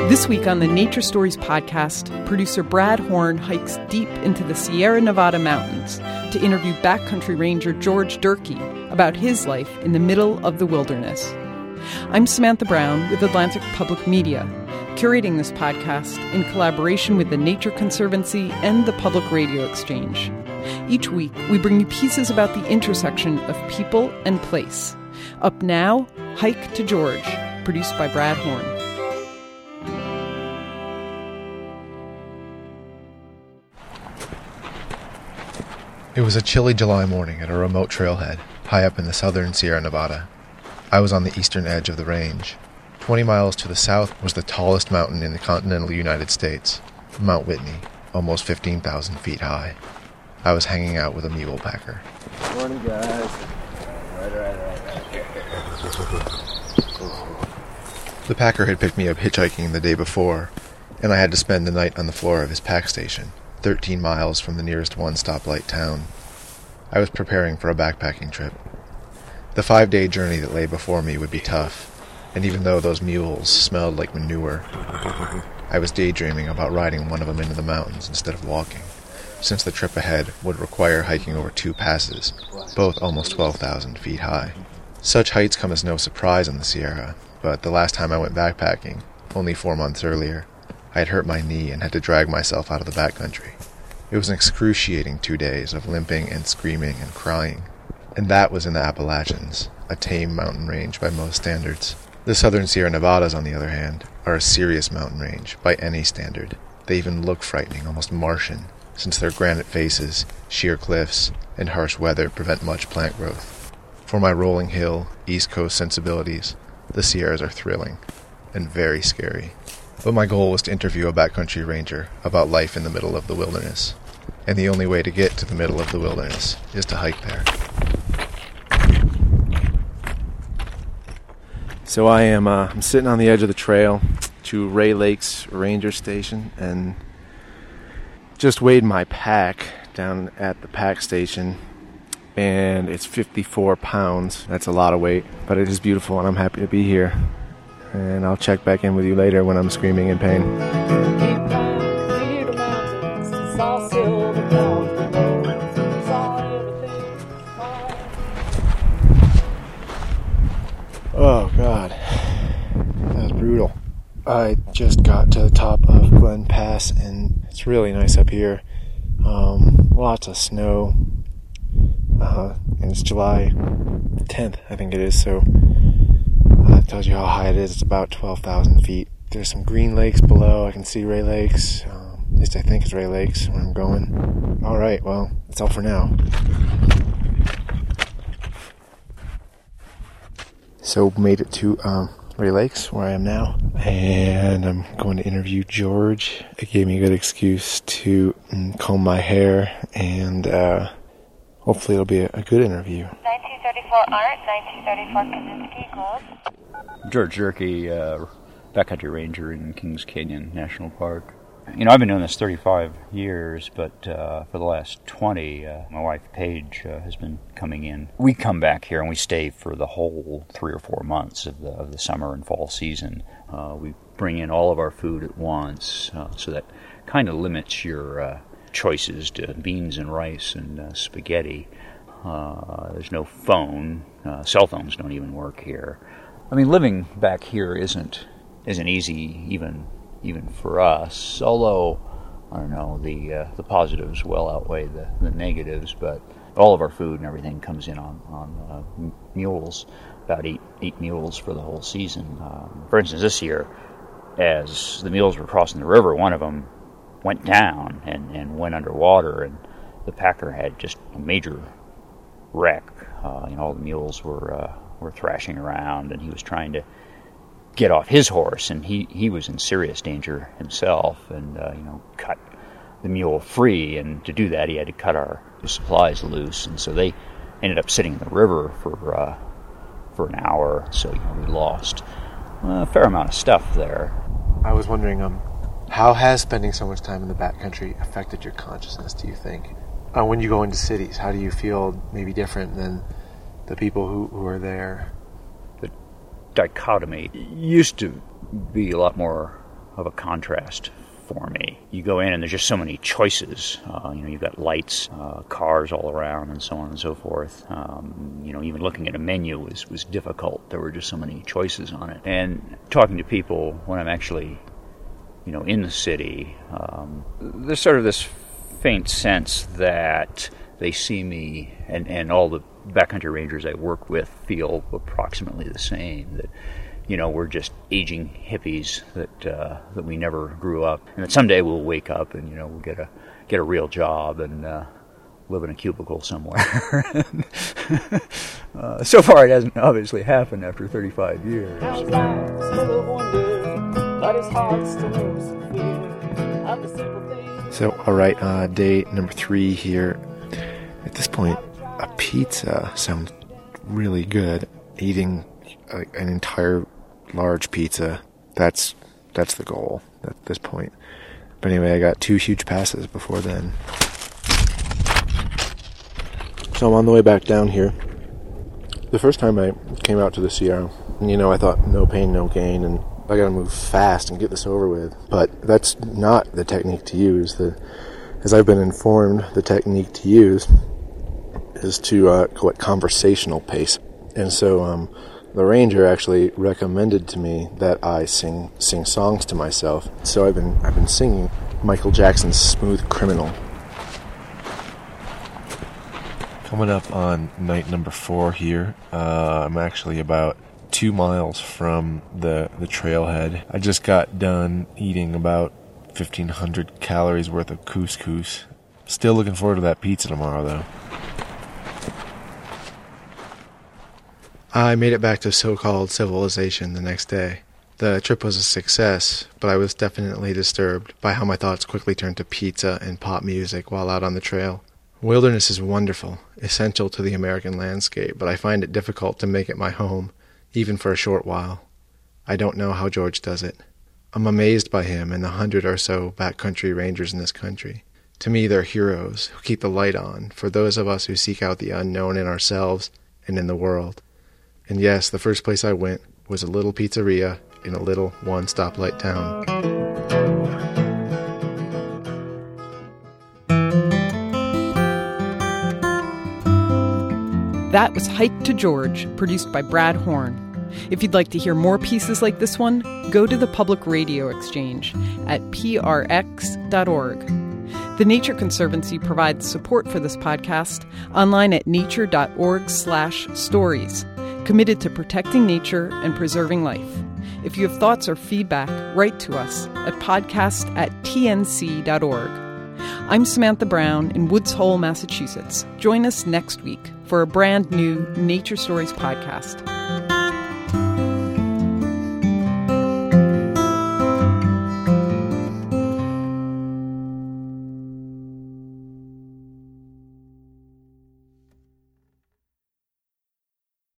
This week on the Nature Stories podcast, producer Brad Horn hikes deep into the Sierra Nevada mountains to interview backcountry ranger George Durkee about his life in the middle of the wilderness. I'm Samantha Brown with Atlantic Public Media, curating this podcast in collaboration with the Nature Conservancy and the Public Radio Exchange. Each week, we bring you pieces about the intersection of people and place. Up now, Hike to George, produced by Brad Horn. It was a chilly July morning at a remote trailhead, high up in the southern Sierra Nevada. I was on the eastern edge of the range. 20 miles to the south was the tallest mountain in the continental United States, Mount Whitney, almost 15,000 feet high. I was hanging out with a mule packer. Morning, guys. The packer had picked me up hitchhiking the day before, and I had to spend the night on the floor of his pack station, 13 miles from the nearest one-stoplight town. I was preparing for a backpacking trip. The 5-day journey that lay before me would be tough, and even though those mules smelled like manure, I was daydreaming about riding one of them into the mountains instead of walking, since the trip ahead would require hiking over 2 passes, both almost 12,000 feet high. Such heights come as no surprise in the Sierra, but the last time I went backpacking, only 4 months earlier, I had hurt my knee and had to drag myself out of the backcountry. It was an excruciating 2 days of limping and screaming and crying. And that was in the Appalachians, a tame mountain range by most standards. The southern Sierra Nevadas, on the other hand, are a serious mountain range by any standard. They even look frightening, almost Martian, since their granite faces, sheer cliffs, and harsh weather prevent much plant growth. For my rolling hill, East Coast sensibilities, the Sierras are thrilling and very scary. But my goal was to interview a backcountry ranger about life in the middle of the wilderness. And the only way to get to the middle of the wilderness is to hike there. So I'm sitting on the edge of the trail to Ray Lakes Ranger Station and just weighed my pack down at the pack station, and it's 54 pounds. That's a lot of weight, but it is beautiful and I'm happy to be here. And I'll check back in with you later when I'm screaming in pain. Oh, God. That was brutal. I just got to the top of Glen Pass, and it's really nice up here. Lots of snow. And it's July 10th, I think it is, so that tells you how high it is. It's about 12,000 feet. There's some green lakes below. I can see Ray Lakes. At least I think it's Ray Lakes where I'm going. Alright, well, that's all for now. So, made it to Ray Lakes, where I am now. And I'm going to interview George. It gave me a good excuse to comb my hair, and hopefully it'll be a good interview. 1934 Art, 1934 Kaczynski, Gold. George Durkee, backcountry ranger in Kings Canyon National Park. You know, I've been doing this 35 years, but for the last 20, my wife Paige has been coming in. We come back here and we stay for the whole 3 or 4 months of the summer and fall season. We bring in all of our food at once, so that kind of limits your choices to beans and rice and spaghetti. There's no phone. Cell phones don't even work here. I mean, living back here isn't easy even for us. Although I don't know, the positives well outweigh the negatives. But all of our food and everything comes in on mules. About eight mules for the whole season. For instance, this year, as the mules were crossing the river, one of them went down and went underwater, and the packer had just a major wreck. All the mules were thrashing around, and he was trying to get off his horse, and he was in serious danger himself, and cut the mule free. And to do that, he had to cut our supplies loose, and so they ended up sitting in the river for an hour. So we lost a fair amount of stuff there. I was wondering, how has spending so much time in the backcountry affected your consciousness, do you think? When you go into cities, how do you feel maybe different than the people who are there? The dichotomy used to be a lot more a contrast for me. You go in and there's just so many choices. You've got lights, cars all around, and so on and so forth. Even looking at a menu was difficult. There were just so many choices on it. And talking to people when I'm actually, in the city, there's sort of this faint sense that they see me, and all the backcountry rangers I work with feel approximately the same. That we're just aging hippies that we never grew up, and that someday we'll wake up and we'll get a real job and live in a cubicle somewhere. So far, it hasn't obviously happened after 35 years. So, all right, day number 3 here. At this point, a pizza sounds really good. Eating an entire large pizza, that's the goal at this point. But anyway, I got 2 huge passes before then. So I'm on the way back down here. The first time I came out to the Sierra, I thought no pain, no gain, and I gotta move fast and get this over with. But that's not the technique to use. As I've been informed, the technique to use is to call it conversational pace. And so the ranger actually recommended to me that I sing songs to myself. So I've been singing Michael Jackson's "Smooth Criminal." Coming up on night number 4 here. I'm actually about 2 miles from the trailhead. I just got done eating about 1,500 calories worth of couscous. Still looking forward to that pizza tomorrow, though. I made it back to so-called civilization the next day. The trip was a success, but I was definitely disturbed by how my thoughts quickly turned to pizza and pop music while out on the trail. Wilderness is wonderful, essential to the American landscape, but I find it difficult to make it my home, even for a short while. I don't know how George does it. I'm amazed by him and the 100 or so backcountry rangers in this country. To me, they're heroes who keep the light on for those of us who seek out the unknown in ourselves and in the world. And yes, the first place I went was a little pizzeria in a little one-stoplight town. That was Hike to George, produced by Brad Horn. If you'd like to hear more pieces like this one, go to the Public Radio Exchange at prx.org. The Nature Conservancy provides support for this podcast online at nature.org/stories, committed to protecting nature and preserving life. If you have thoughts or feedback, write to us at podcast@tnc.org. I'm Samantha Brown in Woods Hole, Massachusetts. Join us next week for a brand new Nature Stories podcast.